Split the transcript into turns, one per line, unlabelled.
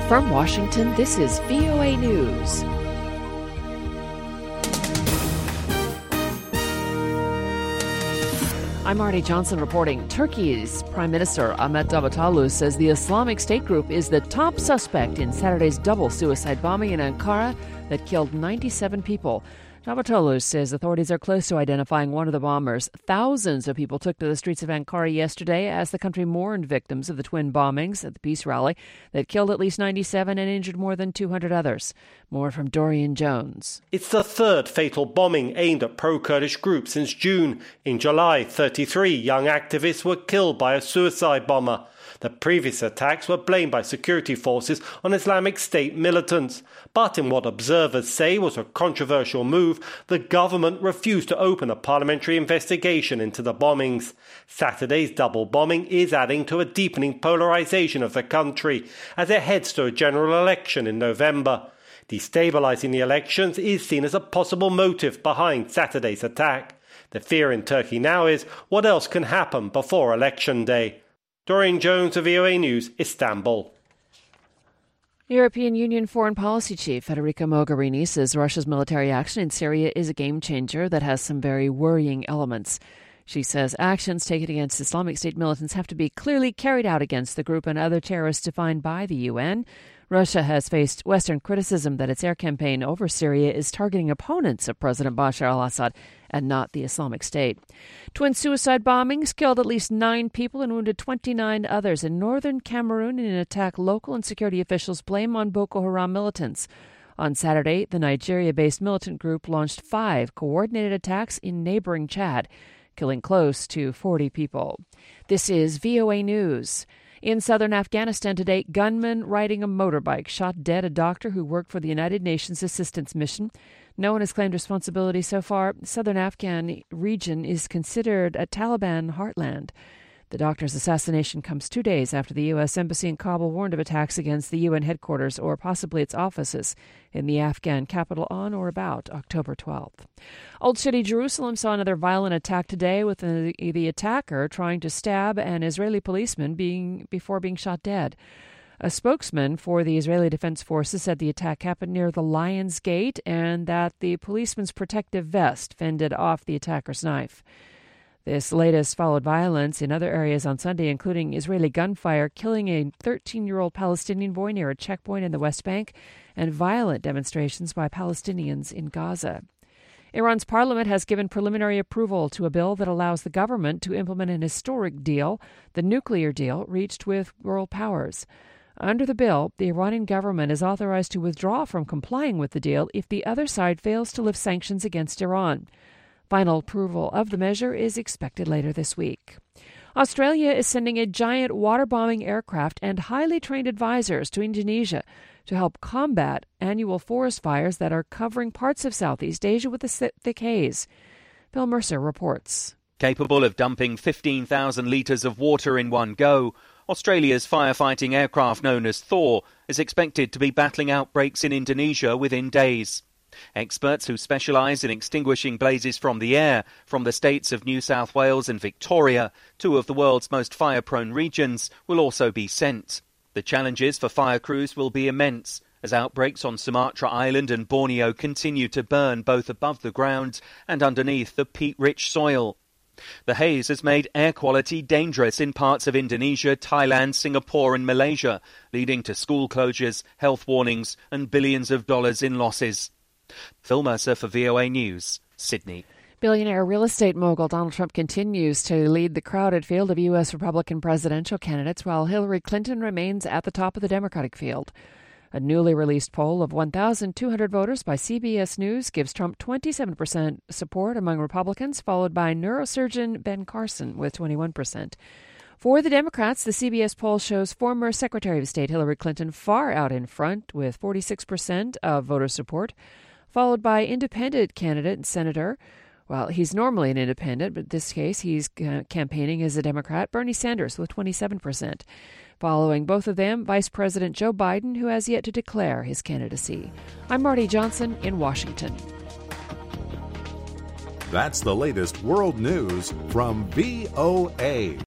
From Washington, this is VOA News. I'm Marty Johnson reporting. Turkey's Prime Minister Ahmet Davutoglu says the Islamic State group is the top suspect in Saturday's double suicide bombing in Ankara that killed 97 people. Davutoglu says authorities are close to identifying one of the bombers. Thousands of people took to the streets of Ankara yesterday as the country mourned victims of the twin bombings at the peace rally that killed at least 97 and injured more than 200 others. More from Dorian Jones.
It's the third fatal bombing aimed at pro-Kurdish groups since June. In July, 33 young activists were killed by a suicide bomber. The previous attacks were blamed by security forces on Islamic State militants. But in what observers say was a controversial move, the government refused to open a parliamentary investigation into the bombings. Saturday's double bombing is adding to a deepening polarization of the country as it heads to a general election in November. Destabilizing the elections is seen as a possible motive behind Saturday's attack. The fear in Turkey now is what else can happen before Election Day. Dorian Jones of VOA News, Istanbul.
European Union Foreign Policy Chief Federica Mogherini says Russia's military action in Syria is a game changer that has some very worrying elements. She says actions taken against Islamic State militants have to be clearly carried out against the group and other terrorists defined by the UN. Russia has faced Western criticism that its air campaign over Syria is targeting opponents of President Bashar al-Assad and not the Islamic State. Twin suicide bombings killed at least 9 people and wounded 29 others in northern Cameroon in an attack local and security officials blame on Boko Haram militants. On Saturday, the Nigeria-based militant group launched 5 coordinated attacks in neighboring Chad, killing close to 40 people. This is VOA News. In southern Afghanistan today, gunmen riding a motorbike shot dead a doctor who worked for the United Nations Assistance Mission. No one has claimed responsibility so far. The southern Afghan region is considered a Taliban heartland. The doctor's assassination comes 2 days after the U.S. Embassy in Kabul warned of attacks against the UN headquarters or possibly its offices in the Afghan capital on or about October 12th. Old City Jerusalem saw another violent attack today with the attacker trying to stab an Israeli policeman before being shot dead. A spokesman for the Israeli Defense Forces said the attack happened near the Lion's Gate and that the policeman's protective vest fended off the attacker's knife. This latest followed violence in other areas on Sunday, including Israeli gunfire killing a 13-year-old Palestinian boy near a checkpoint in the West Bank and violent demonstrations by Palestinians in Gaza. Iran's parliament has given preliminary approval to a bill that allows the government to implement an historic deal, the nuclear deal reached with world powers. Under the bill, the Iranian government is authorized to withdraw from complying with the deal if the other side fails to lift sanctions against Iran. Final approval of the measure is expected later this week. Australia is sending a giant water-bombing aircraft and highly trained advisors to Indonesia to help combat annual forest fires that are covering parts of Southeast Asia with a thick haze. Bill Mercer reports.
Capable of dumping 15,000 litres of water in one go, Australia's firefighting aircraft known as Thor is expected to be battling outbreaks in Indonesia within days. Experts who specialise in extinguishing blazes from the air from the states of New South Wales and Victoria, 2 of the world's most fire-prone regions, will also be sent. The challenges for fire crews will be immense, as outbreaks on Sumatra Island and Borneo continue to burn both above the ground and underneath the peat-rich soil. The haze has made air quality dangerous in parts of Indonesia, Thailand, Singapore and Malaysia, leading to school closures, health warnings and billions of dollars in losses. Phil Mercer for VOA News, Sydney.
Billionaire real estate mogul Donald Trump continues to lead the crowded field of U.S. Republican presidential candidates, while Hillary Clinton remains at the top of the Democratic field. A newly released poll of 1,200 voters by CBS News gives Trump 27% support among Republicans, followed by neurosurgeon Ben Carson with 21%. For the Democrats, the CBS poll shows former Secretary of State Hillary Clinton far out in front with 46% of voter support, followed by independent candidate and senator. Well, he's normally an independent, but in this case he's campaigning as a Democrat, Bernie Sanders with 27%. Following both of them, Vice President Joe Biden, who has yet to declare his candidacy. I'm Marty Johnson in Washington.
That's the latest world news from VOA.